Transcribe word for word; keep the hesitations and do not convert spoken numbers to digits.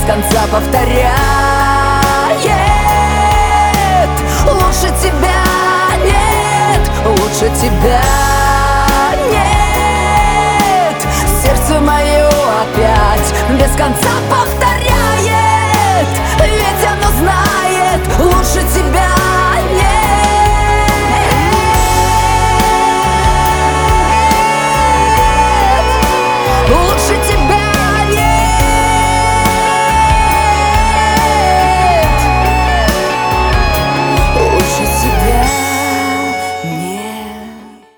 конца повторяет: лучше тебя нет, лучше тебя нет. Сердце мое опять без конца повторяет: